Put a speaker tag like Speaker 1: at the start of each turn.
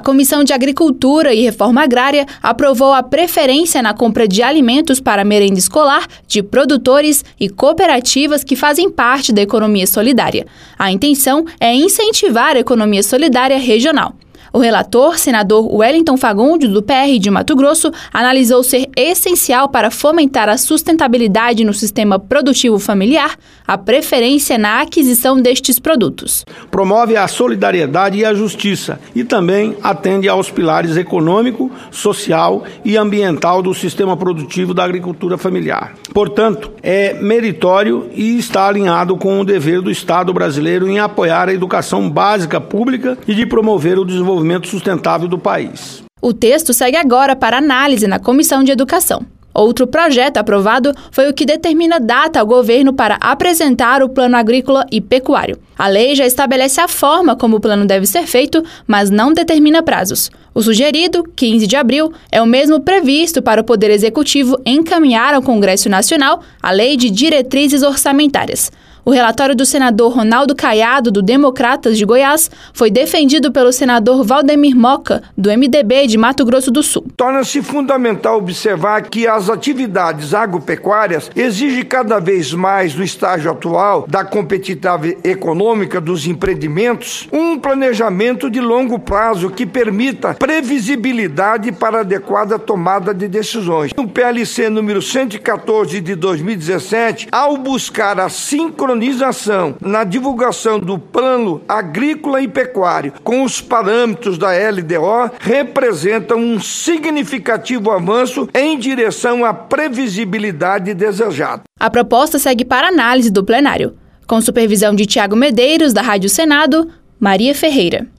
Speaker 1: Comissão de Agricultura e Reforma Agrária aprovou a preferência na compra de alimentos para merenda escolar de produtores e cooperativas que fazem parte da economia solidária. A intenção é incentivar a economia solidária regional. O relator, senador Wellington Fagundes, do PR de Mato Grosso, analisou ser essencial para fomentar a sustentabilidade no sistema produtivo familiar a preferência na aquisição destes produtos.
Speaker 2: Promove a solidariedade e a justiça e também atende aos pilares econômico, social e ambiental do sistema produtivo da agricultura familiar. Portanto, é meritório e está alinhado com o dever do Estado brasileiro em apoiar a educação básica pública e de promover o desenvolvimento sustentável do país.
Speaker 1: O texto segue agora para análise na Comissão de Educação. Outro projeto aprovado foi o que determina data ao governo para apresentar o Plano Agrícola e Pecuário. A lei já estabelece a forma como o plano deve ser feito, mas não determina prazos. O sugerido, 15 de abril, é o mesmo previsto para o Poder Executivo encaminhar ao Congresso Nacional a Lei de Diretrizes Orçamentárias. O relatório do senador Ronaldo Caiado, do Democratas de Goiás, foi defendido pelo senador Valdemir Moca, do MDB de Mato Grosso do Sul.
Speaker 3: Torna-se fundamental observar que as atividades agropecuárias exigem cada vez mais, no estágio atual da competitividade econômica dos empreendimentos, um planejamento de longo prazo que permita previsibilidade para adequada tomada de decisões. O PLC número 114 de 2017, ao buscar a sincronização na divulgação do Plano Agrícola e Pecuário com os parâmetros da LDO, representa um significativo avanço em direção à previsibilidade desejada.
Speaker 1: A proposta segue para análise do plenário. Com supervisão de Tiago Medeiros, da Rádio Senado, Maria Ferreira.